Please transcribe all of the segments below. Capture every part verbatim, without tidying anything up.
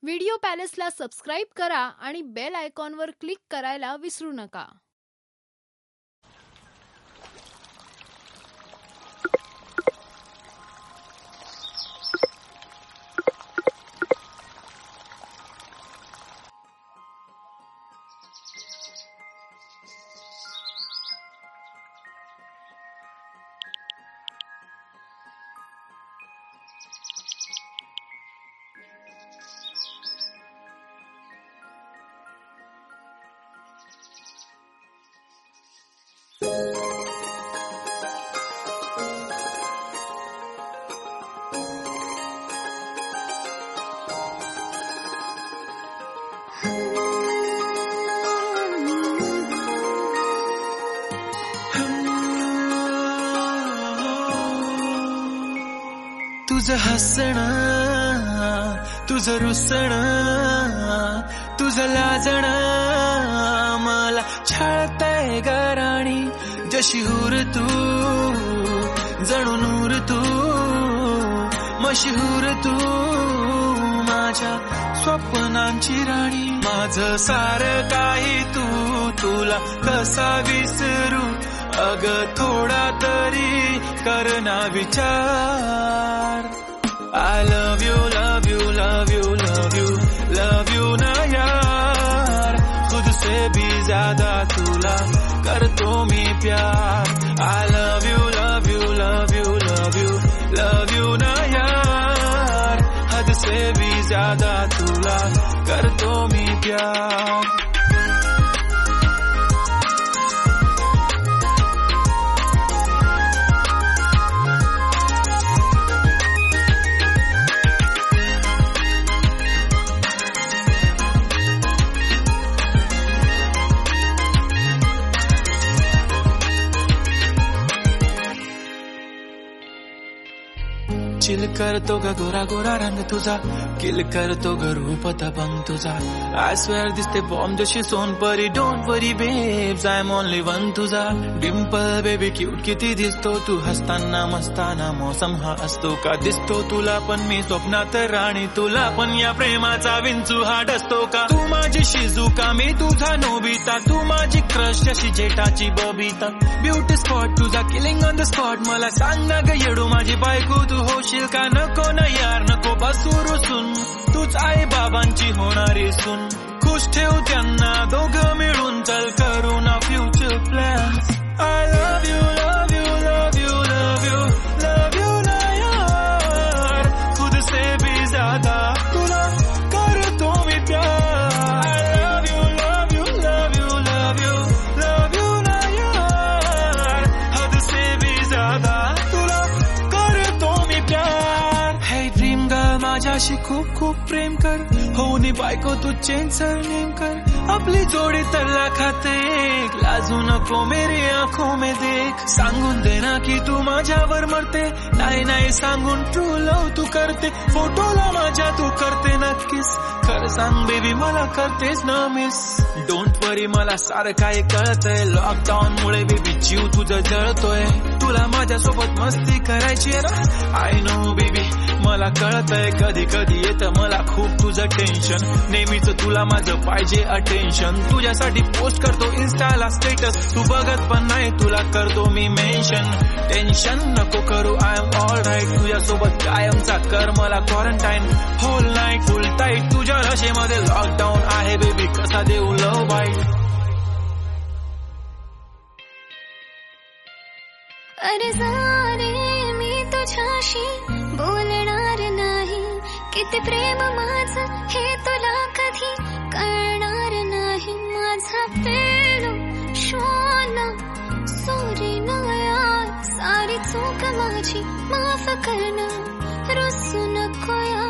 Video पॅलेसला subscribe करा आणि bell आयकॉनवर क्लिक करायला विसरू नका. तुझं हसणं, तुझं रुसणं, तुझं लाजणं मला छळतंय गराणी. जशी हुर तू जणू नूर तू, मशहूर तू माझ्या स्वप्नांची राणी. माझं सारं काही तू, तुला कसा विसरू अग थोडा तरी करना विचार. I love you, love you, love you, love you, love you ना यार. खुद से भी ज्यादा तुला करतो मी प्यार. I love you, love you, love you, love you, love you ना यार. हद से भी ज्यादा तुला करतो मी प्यार. चिल करतो ग गोरा गोरा रंग तुझा, किल करतो ग रूप दबंग तुझा. आय स्वेअर दिसते बॉम्ब जशी सोनपरी. Don't worry babes I am only one तुझा. डिम्पल बेबी क्यूट किती दिसतो तू, हसताना मस्ताना मौसम हा असतो का दिसतो तुला पण मी स्वप्नात राणी. तुला पण या प्रेमाचा विंचू हा डसतो का. तू माझी शिजुका मी तुझा नोबिता, तू माझी क्रश अशी जेठाची बबिता. ब्युटी स्पॉट तुझा किलिंग ऑन द स्पॉट. मला सांग ना ग येडू माझी बायको तू होशील का. नको ना यार नको बसू रुसून, तूच आई बाबांची होणारी सून. खुश ठेव त्यांना दोघं मिळून, चल करू ना future plans. I love you love you love you love you love you ना यार. खुद से भी ज्यादा तुला करतो मी प्यार. I love you love you love you love you love you ना यार. हद से भी ज्यादा तुला करतो मी प्यार. हे ड्रीम गर्ल माझ्याशी खूप खूप प्रेम कर, होऊन बायको तू चेंज सरनेम कर. आपली जोडी तर लाखात एक, लाजू नको मेरी आंखों में देख. सांगून दे ना की तू माझ्यावर मरते, नाही नाही सांगून ट्रू लव तू करते. फोटोला माझ्या तू करते नक्कीच, खरं सांग बेबी मला करतेस ना मिस. डोंट वरी मला सारं काय कळतंय, लॉकडाऊन मुळे बेबी जीव तुझं जळतोय. तुला माझ्यासोबत मस्ती करायची ना, आय नो बेबी मला कळतंय. कधी कधी येतं मला खूप तुझं टेन्शन, नेहमीच तुला माझं पाहिजे अटेन्शन. तुझ्यासाठी पोस्ट करतो इन्स्टाला स्टेटस, तू बघत पण नाही तुला करतो मी मेन्शन. टेन्शन नको करू आय एम ऑल राईट. तुझ्यासोबत कायमचा कर मला quarantine. Whole night full tight तुझ्या रशेमध्ये लॉकडाऊन आहे बेबी, कसा देऊ लव बाईट. अरे जाणे मी तुझ्याशी बोलणार नाही, किती प्रेम माझं हे तुला कधी कळणार नाही. माझा पेलो शोना सॉरी ना यार, सारी चूक माझी माफ करणं, रुसू नको यार.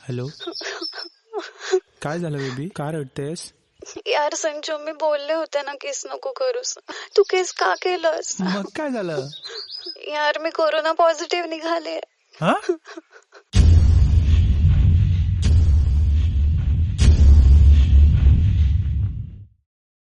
हॅलो, काय झालं बेबी, का रडतेस? यार संजू, मी बोलले होते ना केस नको करूस, तू केस का केलंस? मग काय झालं? यार मी कोरोना पॉझिटिव्ह निघाले. हा